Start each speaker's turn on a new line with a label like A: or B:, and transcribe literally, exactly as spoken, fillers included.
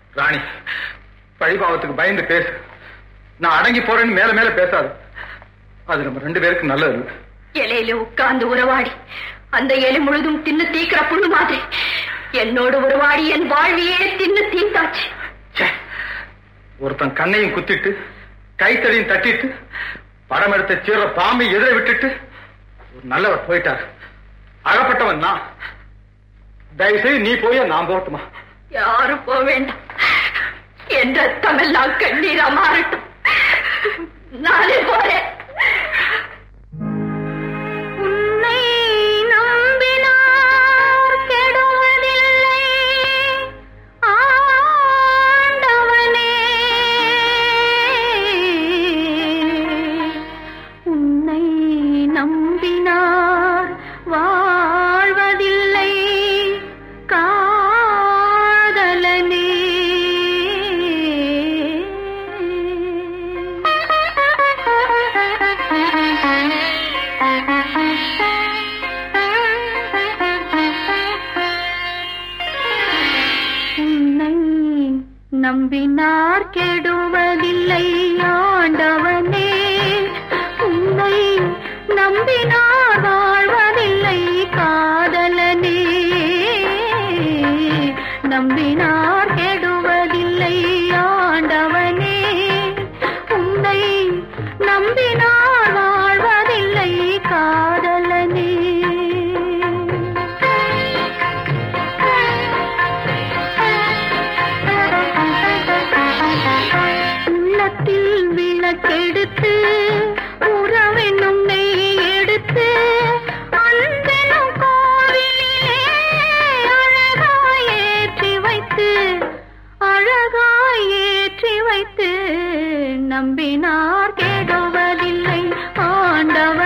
A: ராணி, பழிபாவத்துக்கு பயந்து பேசு. நான் அடங்கி போறேன்னு மேல மேல பேசாது. அது நம்ம ரெண்டு பேருக்கு நல்லது இல்லை.
B: இலையில உட்கார்ந்து உறவாடி அந்த எலி முழுதும் தின்னு தீக்கிற புண்ணு மாதிரி என்னோடு உறவாடி என் வாழ்வியே தின்னு தீந்தாச்சு.
A: ஒருத்தன் கண்ணையும் குத்திட்டு கைத்தடியும் தட்டிட்டு படம் எடுத்த சீர பாம்பை எதிர விட்டுட்டு ஒரு நல்லவர் போயிட்டார். அகப்பட்டவன் நான். தயவுசெய்து நீ போய் நான் போகட்டுமா?
B: யாரும் போக வேண்டாம். என் ரத்தமெல்லாம் கண்ணீரா மாறட்டும். நானே போறேன். நம்பினார் கெடுவதில்லை ஆண்டவனே, உன்னை நம்பினார் வாழ்வதில்லை காதலனே. நம்பினார் கெடுவதில்லை ஆண்டவனே, உன்னை நம்பினார் வாழ்வதில்லை காதலனே. விளக்கெடுத்து உறவென்னும் நெய் எடுத்து அன்பெனும் கோவிலே அழகாய் ஏற்றி வைத்து அழகாய் ஏற்றி வைத்து நம்பினார் கெடுவதில்லை ஆண்டவன்.